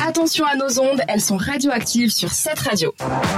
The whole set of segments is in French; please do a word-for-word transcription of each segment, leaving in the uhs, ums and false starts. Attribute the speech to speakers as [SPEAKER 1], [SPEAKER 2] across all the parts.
[SPEAKER 1] Attention à nos ondes, elles sont radioactives sur cette radio.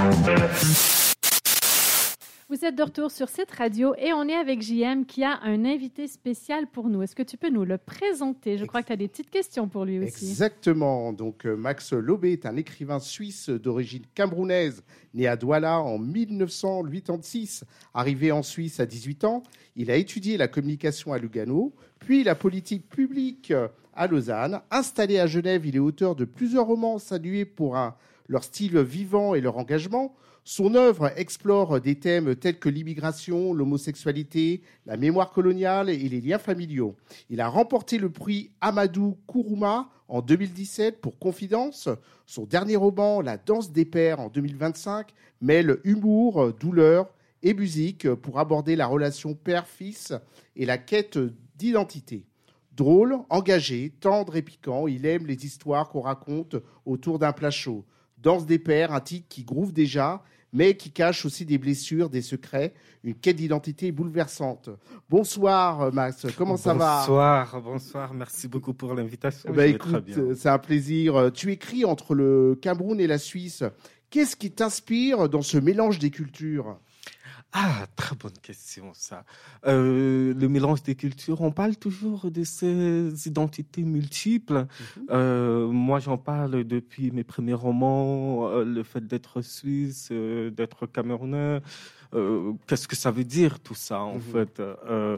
[SPEAKER 2] Vous êtes de retour sur cette radio et on est avec J M qui a un invité spécial pour nous. Est-ce que tu peux nous le présenter? Je crois que tu as des petites questions pour lui aussi.
[SPEAKER 3] Exactement. Donc, Max Lobé est un écrivain suisse d'origine camerounaise, né à Douala en mille neuf cent quatre-vingt-six. Arrivé en Suisse à dix-huit ans, il a étudié la communication à Lugano, puis la politique publique à Lausanne. Installé à Genève, il est auteur de plusieurs romans salués pour un, leur style vivant et leur engagement. Son œuvre explore des thèmes tels que l'immigration, l'homosexualité, la mémoire coloniale et les liens familiaux. Il a remporté le prix Amadou Kourouma en deux mille dix-sept pour Confidence. Son dernier roman, La danse des pères, en deux mille vingt-cinq, mêle humour, douleur et musique pour aborder la relation père-fils et la quête d'identité. Drôle, engagé, tendre et piquant, il aime les histoires qu'on raconte autour d'un plat chaud. Danse des pères, un titre qui groove déjà, mais qui cache aussi des blessures, des secrets, une quête d'identité bouleversante. Bonsoir Max, comment ça va?
[SPEAKER 4] Bonsoir, bonsoir, merci beaucoup pour l'invitation.
[SPEAKER 3] Bah, écoute, c'est un plaisir. Tu écris entre le Cameroun et la Suisse. Qu'est-ce qui t'inspire dans ce mélange des cultures?
[SPEAKER 4] Ah, très bonne question, ça. Euh, le mélange des cultures, on parle toujours de ces identités multiples. Mm-hmm. Euh, moi, j'en parle depuis mes premiers romans, euh, le fait d'être suisse, euh, d'être camerounais. Euh, qu'est-ce que ça veut dire, tout ça, en mm-hmm. fait euh,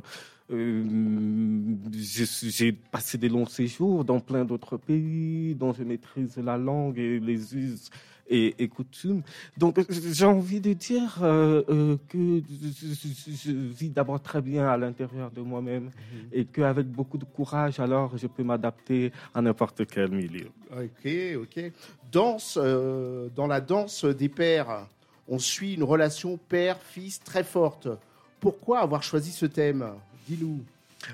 [SPEAKER 4] euh, j'ai passé des longs séjours dans plein d'autres pays dont je maîtrise la langue et les us et, et coutumes. Donc, j'ai envie de dire euh, euh, que je, je vis d'abord très bien à l'intérieur de moi-même mmh. et qu'avec beaucoup de courage, alors, je peux m'adapter à n'importe quel milieu.
[SPEAKER 3] Ok, ok. Danse, euh, dans la danse des pères, on suit une relation père-fils très forte. Pourquoi avoir choisi ce thème? Dis-nous.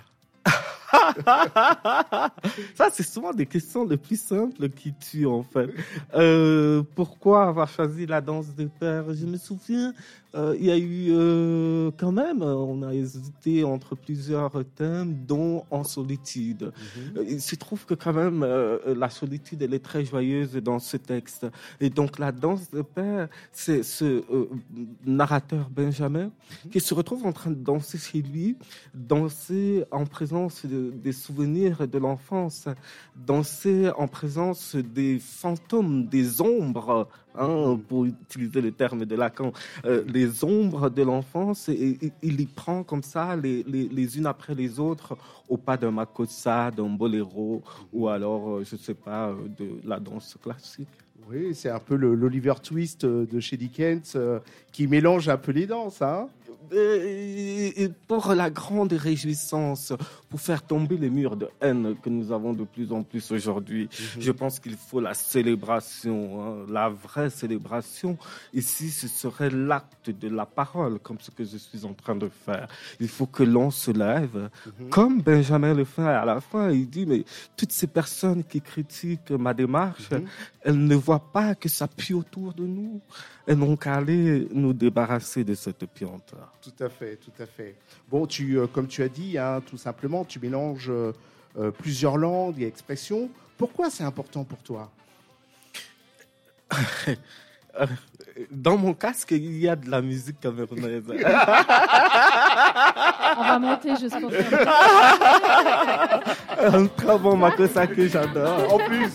[SPEAKER 4] Ça, c'est souvent des questions les plus simples qui tuent, en fait. Euh, pourquoi avoir choisi la danse des pères? Je me souviens, euh, il y a eu euh, quand même, on a hésité entre plusieurs thèmes, dont En solitude. Mm-hmm. Il se trouve que quand même, euh, la solitude, elle est très joyeuse dans ce texte. Et donc, la danse des pères, c'est ce euh, narrateur Benjamin mm-hmm. qui se retrouve en train de danser chez lui, danser en présence de, des souvenirs de l'enfance, danser en présence des fantômes, des ombres, hein, pour utiliser le terme de Lacan, euh, les ombres de l'enfance, et, et il y prend comme ça les, les, les unes après les autres au pas d'un makossa, d'un boléro, ou alors, je ne sais pas, de la danse classique.
[SPEAKER 3] Oui, c'est un peu le, l'Oliver Twist de chez Dickens euh, qui mélange un peu les danses, hein.
[SPEAKER 4] Et pour la grande réjouissance, pour faire tomber les murs de haine que nous avons de plus en plus aujourd'hui, mmh. je pense qu'il faut la célébration, hein, la vraie célébration. Ici, ce serait l'acte de la parole, comme ce que je suis en train de faire. Il faut que l'on se lève, mmh. comme Benjamin le fait à la fin. Il dit, mais toutes ces personnes qui critiquent ma démarche, mmh. elles ne voient pas que ça pue autour de nous. Elles n'ont qu'à aller nous débarrasser de cette puanteur.
[SPEAKER 3] Tout à fait, tout à fait. Bon, tu, euh, comme tu as dit, hein, tout simplement, tu mélanges euh, euh, plusieurs langues et expressions. Pourquoi c'est important pour toi?
[SPEAKER 4] Dans mon casque, il y a de la musique camerounaise.
[SPEAKER 2] On va monter juste pour ça.
[SPEAKER 4] Un très bon makossa que j'adore.
[SPEAKER 3] En plus.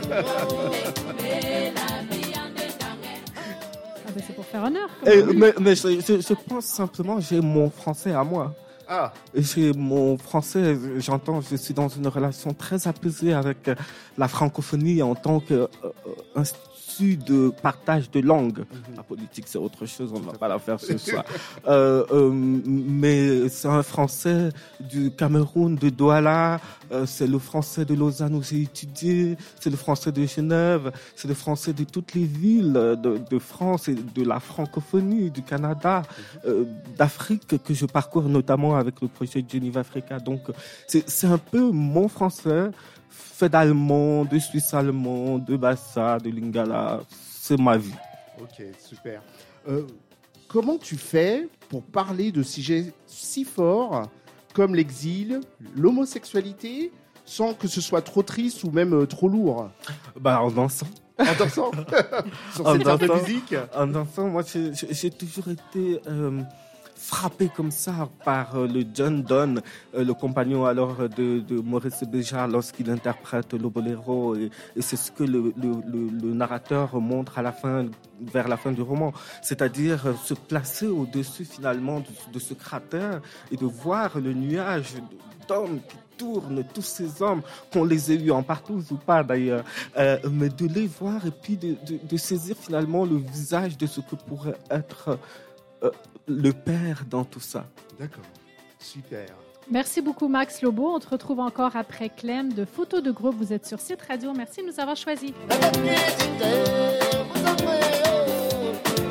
[SPEAKER 2] C'est pour faire honneur.
[SPEAKER 4] Et, mais mais je, je, je pense simplement, j'ai mon français à moi.
[SPEAKER 3] Ah.
[SPEAKER 4] J'ai mon français, j'entends, je suis dans une relation très apaisée avec la francophonie en tant qu'institut de partage de langue. Mm-hmm. La politique, c'est autre chose, on ne va pas la faire ce soir. euh, euh, mais c'est un français du Cameroun, de Douala, euh, c'est le français de Lausanne où j'ai étudié, c'est le français de Genève, c'est le français de toutes les villes de, de France et de la francophonie, du Canada, mm-hmm. euh, d'Afrique que je parcours notamment avec le projet Geneva Africa. Donc, c'est, c'est un peu mon français fait d'allemand, de suisse allemand, de bassa, de lingala. C'est ma vie.
[SPEAKER 3] Ok, super. Euh, comment tu fais pour parler de sujets si forts comme l'exil, l'homosexualité, sans que ce soit trop triste ou même euh, trop lourd?
[SPEAKER 4] Bah, en dansant.
[SPEAKER 3] En dansant sur
[SPEAKER 4] En
[SPEAKER 3] cette heure de
[SPEAKER 4] dansant.
[SPEAKER 3] musique.
[SPEAKER 4] En dansant, moi, j'ai, j'ai- j'ai toujours été euh, frappé comme ça par euh, le John Donne, euh, le compagnon alors de, de Maurice Béjart lorsqu'il interprète le boléro. Et, et c'est ce que le, le, le, le narrateur montre à la fin, vers la fin du roman. C'est-à-dire euh, se placer au-dessus finalement de, de ce cratère et de voir le nuage d'hommes qui tournent, tous ces hommes, qu'on les ait eus en partouze ou pas d'ailleurs, euh, mais de les voir et puis de, de, de saisir finalement le visage de ce que pourrait être euh, le père dans tout ça.
[SPEAKER 3] D'accord, super.
[SPEAKER 2] Merci beaucoup, Max Lobo. On te retrouve encore après Clem de Photos de groupe. Vous êtes sur Site Radio. Merci de nous avoir choisis.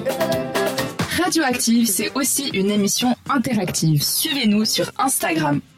[SPEAKER 1] Radioactive, c'est aussi une émission interactive. Suivez-nous sur Instagram.